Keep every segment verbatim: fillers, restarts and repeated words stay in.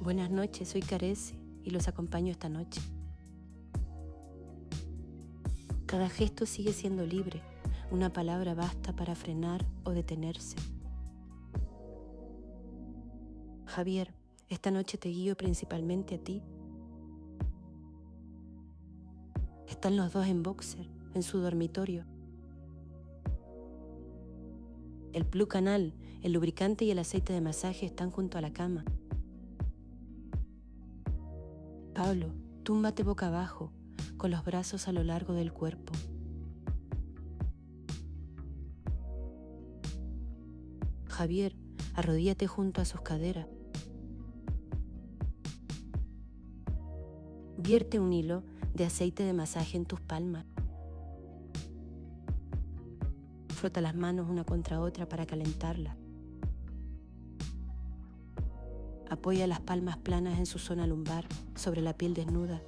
Buenas noches, soy Carece y los acompaño esta noche. Cada gesto sigue siendo libre, una palabra basta para frenar o detenerse. Javier, esta noche te guío principalmente a ti. Están los dos en boxer, en su dormitorio. El plug anal, el lubricante y el aceite de masaje están junto a la cama. Pablo, túmbate boca abajo, con los brazos a lo largo del cuerpo. Javier, arrodíllate junto a sus caderas. Vierte un hilo de aceite de masaje en tus palmas. Frota las manos una contra otra para calentarlas. Apoya las palmas planas en su zona lumbar, sobre la piel desnuda.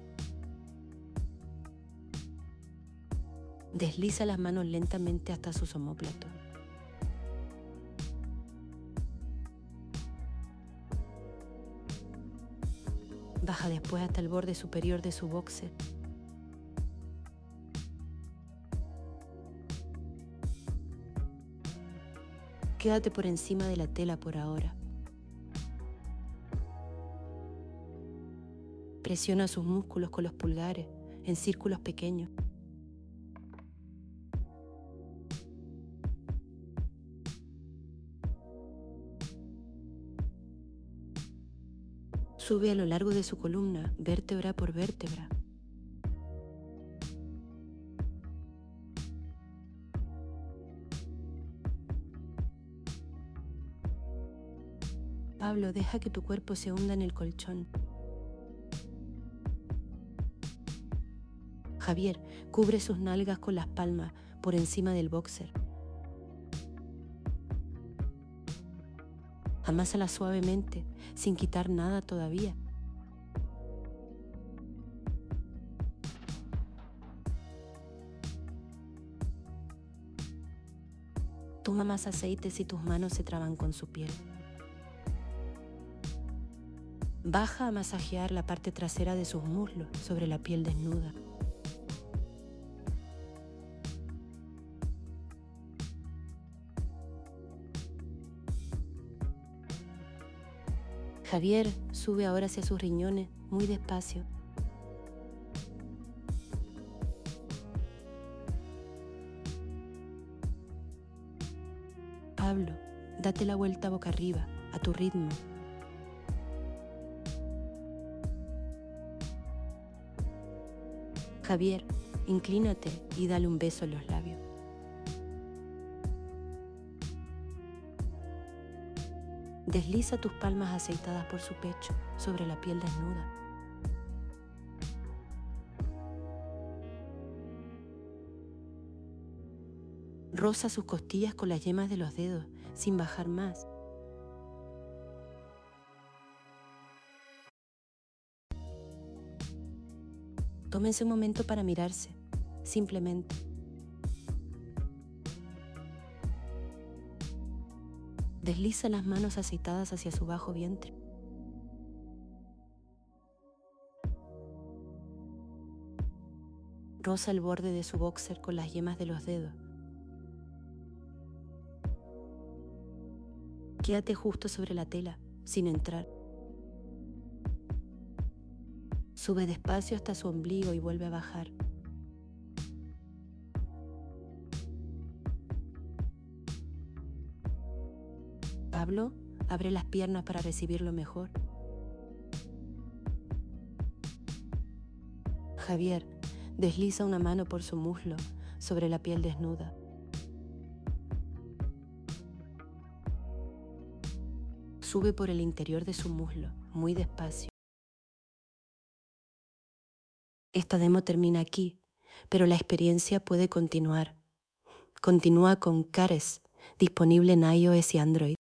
Desliza las manos lentamente hasta sus omóplatos. Baja después hasta el borde superior de su boxer. Quédate por encima de la tela por ahora. Presiona sus músculos con los pulgares en círculos pequeños. Sube a lo largo de su columna, vértebra por vértebra. Pablo, deja que tu cuerpo se hunda en el colchón. Javier, cubre sus nalgas con las palmas por encima del boxer. Amásala suavemente, sin quitar nada todavía. Toma más aceite si tus manos se traban con su piel. Baja a masajear la parte trasera de sus muslos sobre la piel desnuda. Javier sube ahora hacia sus riñones muy despacio. Pablo, date la vuelta boca arriba, a tu ritmo. Javier, inclínate y dale un beso en los labios. Desliza tus palmas aceitadas por su pecho, sobre la piel desnuda. Roza sus costillas con las yemas de los dedos, sin bajar más. Tómense un momento para mirarse, simplemente. Desliza las manos aceitadas hacia su bajo vientre. Roza el borde de su boxer con las yemas de los dedos. Quédate justo sobre la tela, sin entrar. Sube despacio hasta su ombligo y vuelve a bajar. Pablo, abre las piernas para recibirlo mejor. Javier, desliza una mano por su muslo sobre la piel desnuda. Sube por el interior de su muslo, muy despacio. Esta demo termina aquí, pero la experiencia puede continuar. Continúa con Carece, disponible en iOS y Android.